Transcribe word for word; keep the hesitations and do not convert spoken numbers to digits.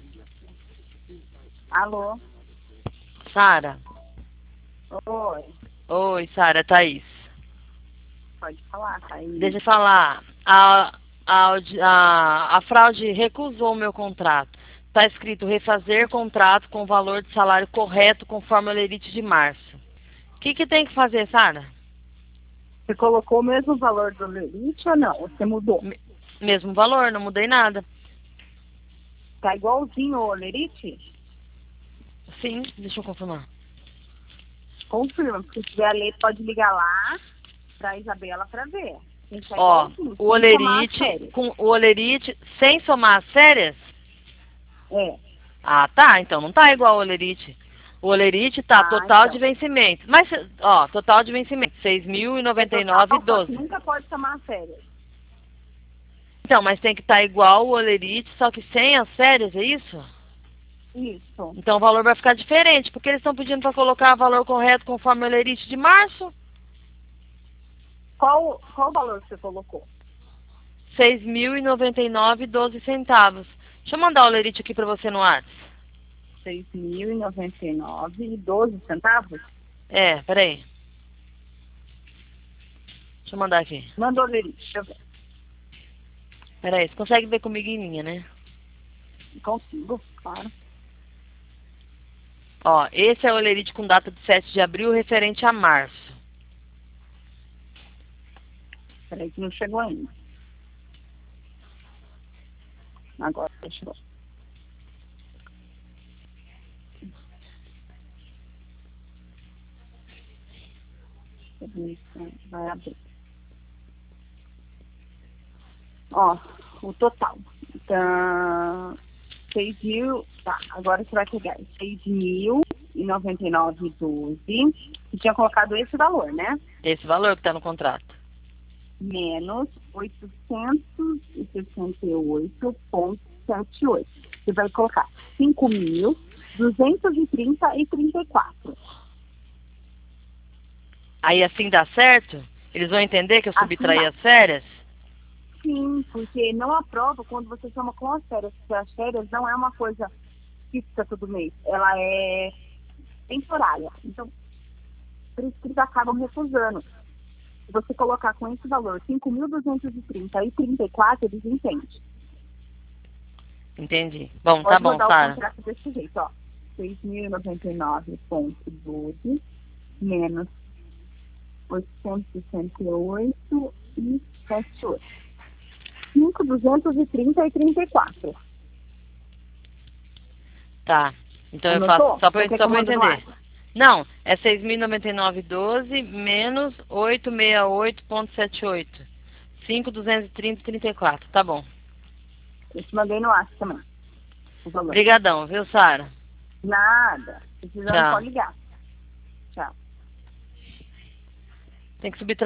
Alô? Sara? Oi. Oi, Sara, Thaís. Pode falar, Thaís. Deixa eu falar. A, a, audi- a, a fraude recusou o meu contrato. Está escrito refazer contrato com valor de salário correto conforme a lerite de março. O que, que tem que fazer, Sara? Você colocou o mesmo valor do Lerite ou não? Você mudou? Me- Mesmo valor, não mudei nada. Tá igualzinho o Lerite? Sim, deixa eu confirmar. Confirma. Se tiver a lei, pode ligar lá pra Isabela pra ver. Tem que estar Ó, igualzinho, o sem tomar as olerite, férias. com o olerite, sem somar as férias? É. Ah, tá, então não tá igual o olerite. O olerite tá Ah, total de então. vencimento. Mas, ó, total de vencimento, seis mil e É noventa e total, nove e só que doze. nunca pode tomar férias. Então, mas tem que estar igual o olerite, só que sem as férias, é isso? Isso. Então o valor vai ficar diferente, porque eles estão pedindo para colocar o valor correto conforme o olerite de março. Qual, qual o valor que você colocou? seis mil e noventa e nove e doze centavos. Deixa eu mandar o olerite aqui para você no WhatsApp. seis mil e noventa e nove e doze centavos? É, peraí. Deixa eu mandar aqui. Mandou Lerite, deixa eu ver. Peraí, você consegue ver comigo em linha, né? Consigo, claro. Ó, esse é o olerite com data de sete de abril, referente a março. Peraí que não chegou ainda. Agora chegou. Vai abrir. Ó, o total. Então, seis mil. Tá, agora você vai pegar seis mil e noventa e nove e doze. Você tinha colocado esse valor, né? Esse valor que está no contrato. Menos oitocentos e sessenta e oito vírgula setenta e oito. Você vai colocar cinco mil duzentos e trinta e trinta e quatro. Aí assim dá certo? Eles vão entender que eu Assim subtraí dá. as férias? Sim, porque não aprova quando você toma com as férias, porque as férias não é uma coisa fixa todo mês, ela é temporária. Então, por isso que eles acabam refusando. Se você colocar com esse valor cinco mil duzentos e trinta e trinta e quatro, eles entendem. Entendi. Bom, tá Pode bom, rodar o Sara. contrato desse jeito, ó. seis mil e noventa e nove vírgula doze menos oitocentos e sessenta e oito e setenta e oito. cinco mil duzentos e trinta e trinta e quatro. Tá. Então eu faço Anotou? só pra, Você quer que só eu pra eu mando no entender. ar? Não, é seis mil e noventa e nove vírgula doze menos oitocentos e sessenta e oito vírgula setenta e oito. cinco mil duzentos e trinta vírgula trinta e quatro. Tá bom. Eu te mandei no ar também, o valor. Obrigadão, viu, Sara? Nada. Precisando, Tchau. pode ligar. Tchau. Tem que subtrair